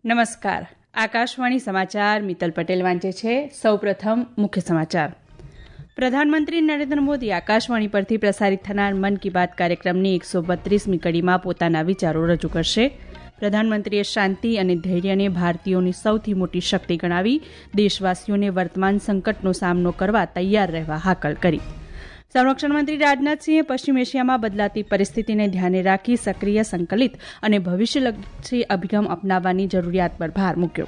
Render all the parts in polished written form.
નમસ્કાર. આકાશવાણી સમાચાર મિત્તલ પટેલ વાંચે છે. સૌપ્રથમ મુખ્ય સમાચાર. પ્રધાનમંત્રી નરેન્દ્ર મોદી આકાશવાણી પરથી પ્રસારિત થનાર મન કી બાત કાર્યક્રમની 132મી કડીમાં પોતાના વિચારો રજૂ કરશે. પ્રધાનમંત્રીએ શાંતિ અને ધૈર્યને ભારતીયોની સૌથી મોટી શક્તિ ગણાવી દેશવાસીઓને વર્તમાન સંકટનો સામનો કરવા તૈયાર રહેવા હાકલ કરી. સંરક્ષણ મંત્રી રાજનાથસિંહે પશ્ચિમ એશિયામાં બદલાતી પરિસ્થિતિને ધ્યાને રાખી સક્રિય, સંકલિત અને ભવિષ્યલક્ષી અભિગમ અપનાવવાની જરૂરિયાત પર ભાર મૂક્યો.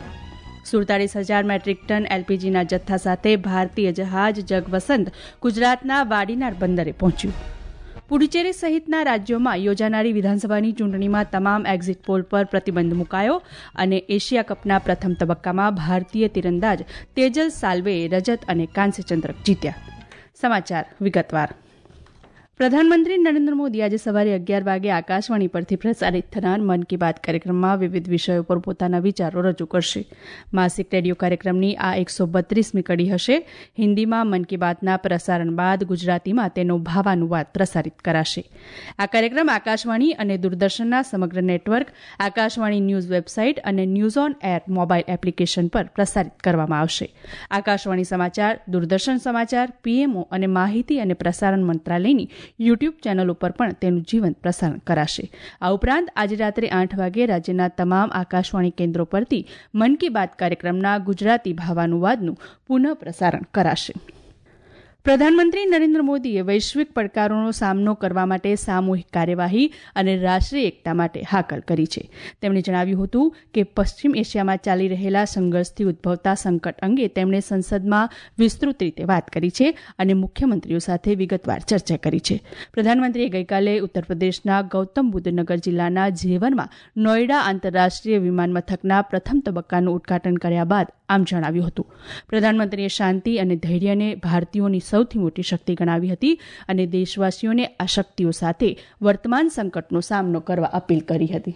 47,000 મેટ્રિક ટન એલપીજીના જથ્થા સાથે ભારતીય જહાજ જગવસંત ગુજરાતના વાડીનાર બંદરે પહોંચ્યું. પુડુચેરી સહિતના રાજ્યોમાં યોજાનારી વિધાનસભાની ચૂંટણીમાં તમામ એક્ઝિટ પોલ પર પ્રતિબંધ મુકાયો અને એશિયા કપના પ્રથમ તબક્કામાં ભારતીય તીરંદાજ તેજલ સાલ્વેએ રજત અને કાંસ્ય ચંદ્રક જીત્યા. સમાચાર વિગતવાર. પ્રધાનમંત્રી નરેન્દ્ર મોદી આજે સવારે 11 વાગે આકાશવાણી પરથી પ્રસારિત થનાર મન કી બાત કાર્યક્રમમાં વિવિધ વિષયો પર પોતાના વિચારો રજૂ કરશે. માસિક રેડિયો કાર્યક્રમની આ 132મી કડી હશે. હિન્દીમાં મન કી બાતના પ્રસારણ બાદ ગુજરાતીમાં તેનો ભાવાનુવાદ પ્રસારિત કરાશે. આ કાર્યક્રમ આકાશવાણી અને દૂરદર્શનના સમગ્ર નેટવર્ક, આકાશવાણી ન્યૂઝ વેબસાઇટ અને news on air mobile application પર પ્રસારિત કરવામાં આવશે. આકાશવાણી સમાચાર, દૂરદર્શન સમાચાર, પીએમઓ અને માહિતી અને પ્રસારણ મંત્રાલયની યુટ્યુબ ચેનલ ઉપર પણ તેનું જીવંત પ્રસારણ કરાશે. આ ઉપરાંત આજે રાત્રે 8 વાગે રાજ્યના તમામ આકાશવાણી કેન્દ્રો પરથી મન કી બાત કાર્યક્રમના ગુજરાતી ભાવાનુવાદનું પુનઃ પ્રસારણ કરાશે. પ્રધાનમંત્રી નરેન્દ્ર મોદીએ વૈશ્વિક પડકારોનો સામનો કરવા માટે સામૂહિક કાર્યવાહી અને રાષ્ટ્રીય એકતા માટે હાકલ કરી છે. તેમણે જણાવ્યું હતું કે પશ્ચિમ એશિયામાં ચાલી રહેલા સંઘર્ષથી ઉદ્ભવતા સંકટ અંગે તેમણે સંસદમાં વિસ્તૃત રીતે વાત કરી છે અને મુખ્યમંત્રીઓ સાથે વિગતવાર ચર્ચા કરી છે. પ્રધાનમંત્રીએ ગઈકાલે ઉત્તર પ્રદેશના ગૌતમ બુદ્ધ નગર જિલ્લાના ઝેવરમાં નોઈડા આંતરરાષ્ટ્રીય વિમાન મથકના પ્રથમ તબક્કાનું ઉદઘાટન કર્યા બાદ આમ જણાવ્યું હતું. પ્રધાનમંત્રીએ શાંતિ અને ધૈર્યને ભારતીયોની સૌથી મોટી શક્તિ ગણાવી હતી અને દેશવાસીઓને આ શક્તિઓ સાથે વર્તમાન સંકટનો સામનો કરવા અપીલ કરી હતી.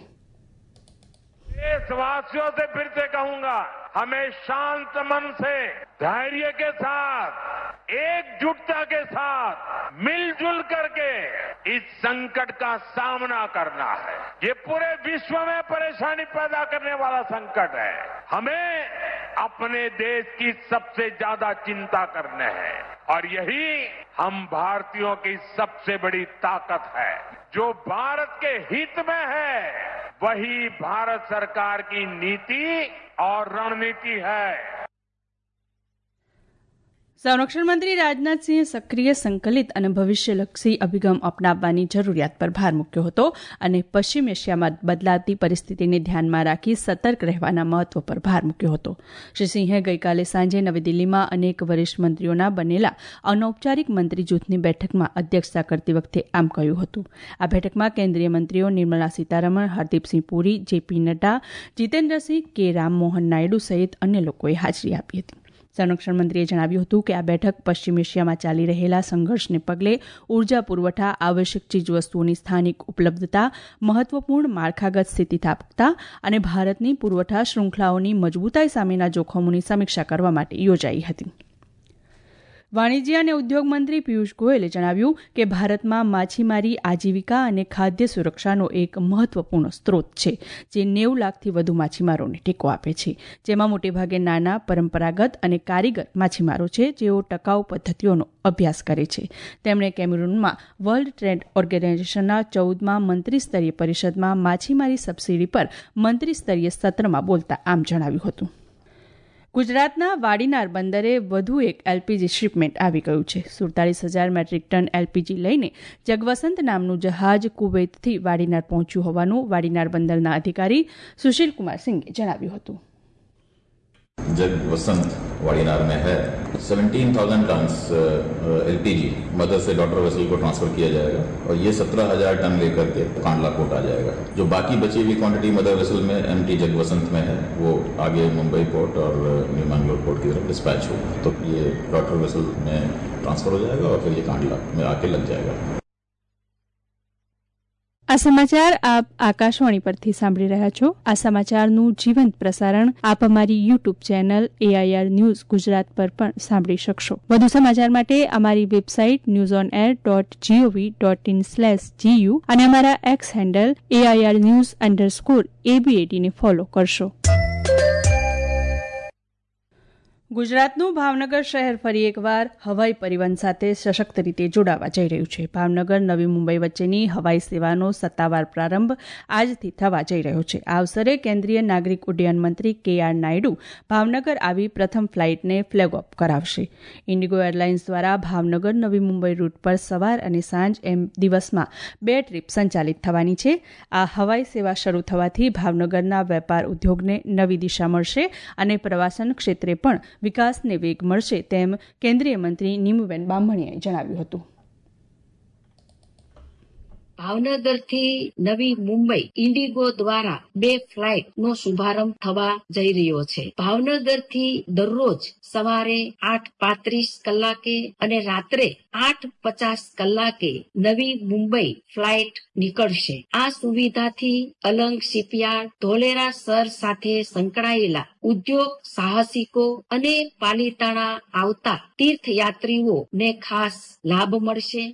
देशवासियों से फिर से कहूंगा, हमें शांत मन से, धैर्य के साथ, एकजुटता के साथ, मिलजुल करके इस संकट का सामना करना है. ये पूरे विश्व में परेशानी पैदा करने वाला संकट है. हमें अपने देश की सबसे ज्यादा चिंता करने हैं और यही हम भारतीयों की सबसे बड़ी ताकत है. जो भारत के हित में है वही भारत सरकार की नीति और रणनीति है. સંરક્ષણ મંત્રી રાજનાથસિંહે સક્રિય, સંકલિત અને ભવિષ્યલક્ષી અભિગમ અપનાવવાની જરૂરિયાત પર ભાર મૂક્યો હતો અને પશ્ચિમ એશિયામાં બદલાતી પરિસ્થિતિને ધ્યાનમાં રાખી સતર્ક રહેવાના મહત્વ પર ભાર મૂક્યો હતો. શ્રી સિંહે ગઈકાલે સાંજે નવી દિલ્હીમાં અનેક વરિષ્ઠ મંત્રીઓના બનેલા અનૌપચારિક મંત્રી જૂથની બેઠકમાં અધ્યક્ષતા કરતી વખતે આમ કહ્યું હતું. આ બેઠકમાં કેન્દ્રીય મંત્રીઓ નિર્મલા સીતારમણ, હરદીપસિંહ પુરી, જેપી નડ્ડા, જીતેન્દ્રસિંહ, કે રામમોહન નાયડુ સહિત અન્ય લોકોએ હાજરી આપી હતી. સંરક્ષણ મંત્રીએ જણાવ્યું હતું કે આ બેઠક પશ્ચિમ એશિયામાં ચાલી રહેલા સંઘર્ષને પગલે ઉર્જા પુરવઠા, આવશ્યક ચીજવસ્તુઓની સ્થાનિક ઉપલબ્ધતા, મહત્વપૂર્ણ માળખાગત સ્થિતિસ્થાપકતા અને ભારતની પુરવઠા શૃંખલાઓની મજબૂતાઈ સામેના જોખમોની સમીક્ષા કરવા માટે યોજાઈ હતી. વાણિજ્ય અને ઉદ્યોગ મંત્રી પિયુષ ગોયલે જણાવ્યું કે ભારતમાં માછીમારી આજીવિકા અને ખાદ્ય સુરક્ષાનો એક મહત્વપૂર્ણ સ્ત્રોત છે, જે 90 લાખથી વધુ માછીમારોને ટેકો આપે છે, જેમાં મોટેભાગે નાના, પરંપરાગત અને કારીગર માછીમારો છે, જેઓ ટકાઉ પદ્ધતિઓનો અભ્યાસ કરે છે. તેમણે કેમેરૂનમાં વર્લ્ડ ટ્રેડ ઓર્ગેનાઇઝેશનના 14મા મંત્રીસ્તરીય પરિષદમાં માછીમારી સબસિડી પર મંત્રીસ્તરીય સત્રમાં બોલતા આમ જણાવ્યું હતું. ગુજરાતના વાડીનાર બંદરે વધુ એક એલપીજી શિપમેન્ટ આવી ગયું છે. 47,000 મેટ્રિક ટન એલપીજી લઈને જગવસંત નામનું જહાજ કુવૈતથી વાડીનાર પહોંચ્યું હોવાનું વાડીનાર બંદરના અધિકારી સુશીલ કુમાર સિંઘે જણાવ્યું હતું. जगवसंत वाड़ीनार में है 17,000 टन एलपीजी मदर से डॉटर वेसल को ट्रांसफर किया जाएगा और ये 17,000 टन लेकर के कांडला पोर्ट आ जाएगा. जो बाकी बची हुई क्वांटिटी मदर वेसल में एमटी जगवसंत में है वो आगे मुंबई पोर्ट और न्यू मैंगलोर पोर्ट की तरफ डिस्पैच होगा. तो ये डॉटर वेसल में ट्रांसफर हो जाएगा और फिर ये कांडला में आके लग जाएगा. આ સમાચાર આપ આકાશવાણી પરથી સાંભળી રહ્યા છો. આ સમાચારનું જીવંત પ્રસારણ આપ અમારી YouTube channel AIR news Gujarat પર પણ સાંભળી શકશો. વધુ સમાચાર માટે અમારી વેબસાઇટ newsonair.gov.in/gu અને અમારા એક્સ હેન્ડલ AIR News_ABAD ને ફોલો કરશો. ગુજરાતનું ભાવનગર શહેર ફરી એકવાર હવાઈ પરિવહન સાથે સશક્ત રીતે જોડાવા જઈ રહ્યું છે. ભાવનગર નવી મુંબઈ વચ્ચેની હવાઈ સેવાનો સત્તાવાર પ્રારંભ આજથી થવા જઈ રહ્યો છે. આ અવસરે કેન્દ્રીય નાગરિક ઉડ્ડયન મંત્રી કે.આર. નાયડુ ભાવનગર આવી પ્રથમ ફ્લાઇટને ફ્લેગ ઓફ કરાવશે. ઇન્ડિગો એરલાઇન્સ દ્વારા ભાવનગર નવી મુંબઈ રૂટ પર સવાર અને સાંજ એમ દિવસમાં 2 ટ્રીપ સંચાલિત થવાની છે. આ હવાઈ સેવા શરૂ થવાથી ભાવનગરના વેપાર ઉદ્યોગને નવી દિશા મળશે અને પ્રવાસન ક્ષેત્રે પણ વિકાસને વેગ મળશે તેમ કેન્દ્રીય મંત્રી નીમુબેન બામણિયાએ જણાવ્યું હતું. ભાવનગરથી નવી મુંબઈ ઇન્ડિગો દ્વારા 2 ફ્લાઇટનો શુભારંભ થવા જઈ રહ્યો છે. ભાવનગરથી દરરોજ સવારે 8:35 કલાકે અને રાત્રે 8:50 કલાકે નવી મુંબઈ ફ્લાઇટ નીકળશે. આ સુવિધાથી અલંગ શિપયાર્ડ, ધોલેરા શહેર સાથે સંકળાયેલા ઉદ્યોગ સાહસિકો અને પાલીતાણા આવતા તીર્થયાત્રીઓને ખાસ લાભ મળશે.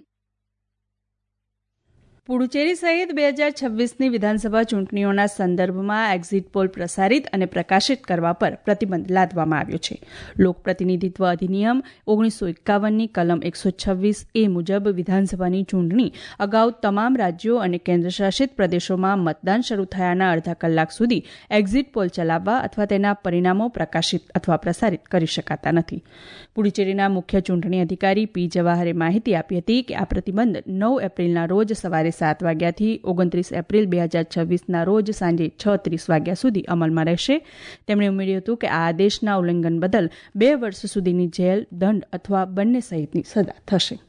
પુડુચેરી સહિત 2026ની વિધાનસભા ચૂંટણીઓના સંદર્ભમાં એક્ઝિટ પોલ પ્રસારિત અને પ્રકાશિત કરવા પર પ્રતિબંધ લાદવામાં આવ્યો છે. લોકપ્રતિનિધિત્વ અધિનિયમ 1951ની કલમ 126A મુજબ વિધાનસભાની ચૂંટણી અગાઉ તમામ રાજ્યો અને કેન્દ્રશાસિત પ્રદેશોમાં મતદાન શરૂ થયાના અડધા કલાક સુધી એક્ઝિટ પોલ ચલાવવા અથવા તેના પરિણામો પ્રકાશિત અથવા પ્રસારિત કરી શકાતા નથી. પુડુચેરીના મુખ્ય ચૂંટણી અધિકારી પી. જવાહરે માહિતી આપી હતી કે આ પ્રતિબંધ 9 એપ્રિલના રોજ સવારે 7 વાગ્યાથી 29 એપ્રિલ 2026ના રોજ સાંજે 6:30 વાગ્યા સુધી અમલમાં રહેશે. તેમણે ઉમેર્યું હતું કે આ આદેશના ઉલ્લંઘન બદલ 2 વર્ષ સુધીની જેલ, દંડ અથવા બંને સહિતની સજા થશે.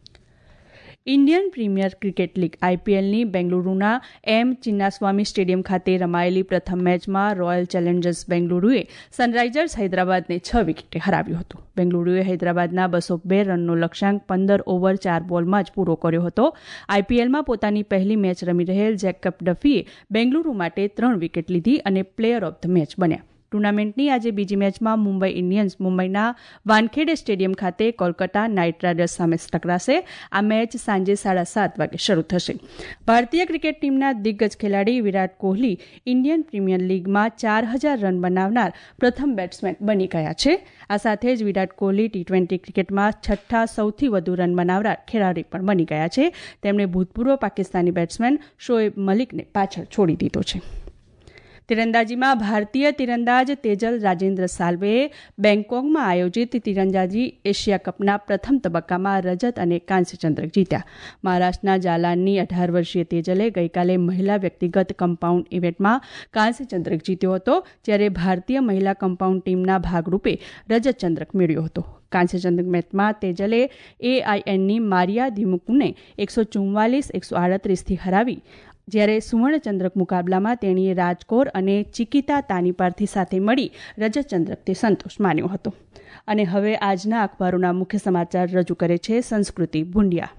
ઇન્ડિયન પ્રીમિયર ક્રિકેટ લીગ આઈપીએલની બેંગલુરુના એમ ચિન્નાસ્વામી સ્ટેડિયમ ખાતે રમાયેલી પ્રથમ મેચમાં રોયલ ચેલેન્જર્સ બેંગલુરુએ સનરાઇઝર્સ હૈદરાબાદને 6 વિકેટે હરાવ્યું હતું. બેંગલુરુએ હૈદરાબાદના 202 રનનો લક્ષ્યાંક 15 ઓવર 4 બોલમાં જ પૂરો કર્યો હતો. આઈપીએલમાં પોતાની પહેલી મેચ રમી રહેલ જેકબ ડફીએ બેંગલુરુ માટે 3 વિકેટ લીધી અને પ્લેયર ઓફ ધ મેચ બન્યા. ટુર્નામેન્ટની આજે બીજી મેચમાં મુંબઈ ઇન્ડિયન્સ મુંબઈના વાનખેડે સ્ટેડિયમ ખાતે કોલકાતા નાઇટ રાઇડર્સ સામે ટકરાશે. આ મેચ સાંજે 7:30 વાગે શરૂ થશે. ભારતીય ક્રિકેટ ટીમના દિગ્ગજ ખેલાડી વિરાટ કોહલી ઇન્ડિયન પ્રીમિયર લીગમાં 4000 રન બનાવનાર પ્રથમ બેટ્સમેન બની ગયા છે. આ સાથે જ વિરાટ કોહલી ટી20 ક્રિકેટમાં 6થા સૌથી વધુ રન બનાવનાર ખેલાડી પણ બની ગયા છે. તેમણે ભૂતપૂર્વ પાકિસ્તાની બેટ્સમેન શોએબ મલિકને પાછળ છોડી દીધો છે. તીરંદાજીમાં ભારતીય તીરંદાજ તેજલ રાજેન્દ્ર સાલ્વેએ બેંગકોકમાં આયોજિત તીરંદાજી એશિયા કપના પ્રથમ તબક્કામાં રજત અને કાંસ્ય ચંદ્રક જીત્યા. મહારાષ્ટ્રના જાલાનની 18 વર્ષીય તેજલે ગઈકાલે મહિલા વ્યક્તિગત કમ્પાઉન્ડ ઇવેન્ટમાં કાંસ્ય ચંદ્રક જીત્યો હતો, જ્યારે ભારતીય મહિલા કમ્પાઉન્ડ ટીમના ભાગરૂપે રજત ચંદ્રક મેળવ્યો હતો. કાંસ્ય ચંદ્રક મેચમાં તેજલે AINની મારિયા દિમુકને 144-138થી હરાવી, જ્યારે સુવર્ણચંદ્રક મુકાબલામાં તેણીએ રાજકોર અને ચિકિતા તાનીપાર્થી સાથે મળી રજતચંદ્રકથી સંતોષ માન્યો હતો. અને હવે આજના અખબારોના મુખ્ય સમાચાર રજૂ કરે છે સંસ્કૃતિ ભુંડિયા.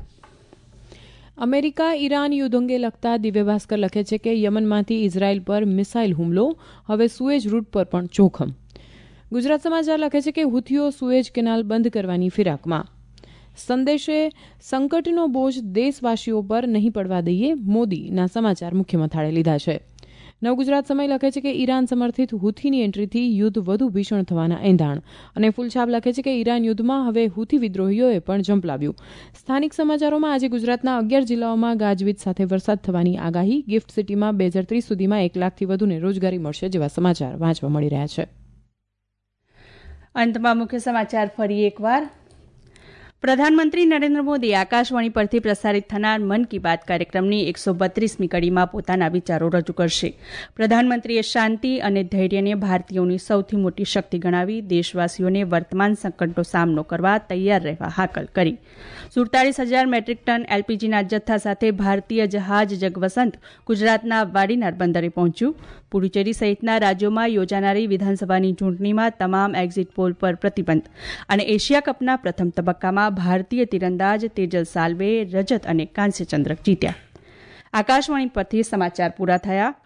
અમેરિકા ઈરાન યુદ્ધ અંગે લખતા દિવ્ય ભાસ્કર લખે છે કે યમનમાંથી ઇઝરાયલ પર મિસાઇલ હુમલો, હવે સુએજ રૂટ પર પણ જોખમ. ગુજરાત સમાચાર લખે છે કે હુથીઓ સુએજ કેનાલ બંધ કરવાની ફિરાકમાં. સંદેશે સંકટનો બોજ દેશવાસીઓ પર નહીં પડવા દઈએ, મોદીના સમાચાર મુખ્ય મથાળે લીધા છે. નવગુજરાત સમય લખે છે કે ઈરાન સમર્થિત હુથીની એન્ટ્રીથી યુદ્ધ વધુ ભીષણ થવાના એંધાણ. અને ફૂલછાપ લખે છે કે ઈરાન યુદ્ધમાં હવે હુથી વિદ્રોહીઓએ પણ ઝંપલાવ્યું. સ્થાનિક સમાચારોમાં આજે ગુજરાતના 11 જિલ્લાઓમાં ગાજવીજ સાથે વરસાદ થવાની આગાહી. ગિફ્ટ સિટીમાં 2030 સુધીમાં 1 લાખથી વધુને રોજગારી મળશે જેવા સમાચાર વાંચવા મળી રહ્યા છે. અંતમાં મુખ્ય સમાચાર ફરી એકવાર. પ્રધાનમંત્રી નરેન્દ્ર મોદી આકાશવાણી પરથી પ્રસારિત થનાર મન કી બાત કાર્યક્રમની 132મી કડીમાં પોતાના વિચારો રજૂ કરશે. પ્રધાનમંત્રીએ શાંતિ અને ધૈર્યને ભારતીયોની સૌથી મોટી શક્તિ ગણાવી દેશવાસીઓને વર્તમાન સંકટનો સામનો કરવા તૈયાર રહેવા હાકલ કરી. 47,000 મેટ્રિક ટન એલપીજીના જથ્થા સાથે ભારતીય જહાજ જગવસંત ગુજરાતના વાડીનાર બંદરે પહોંચ્યું. પુડુચેરી સહિતના રાજ્યોમાં યોજાનારી વિધાનસભાની ચૂંટણીમાં તમામ એક્ઝિટ પોલ પર પ્રતિબંધ. અને એશિયા કપના પ્રથમ તબક્કામાં ભારતીય તીરંદાજ તેજલ સાલ્વેએ રજત અને કાંસ્ય ચંદ્રક જીત્યા. આકાશવાણી પરથી સમાચાર પૂરા થયા.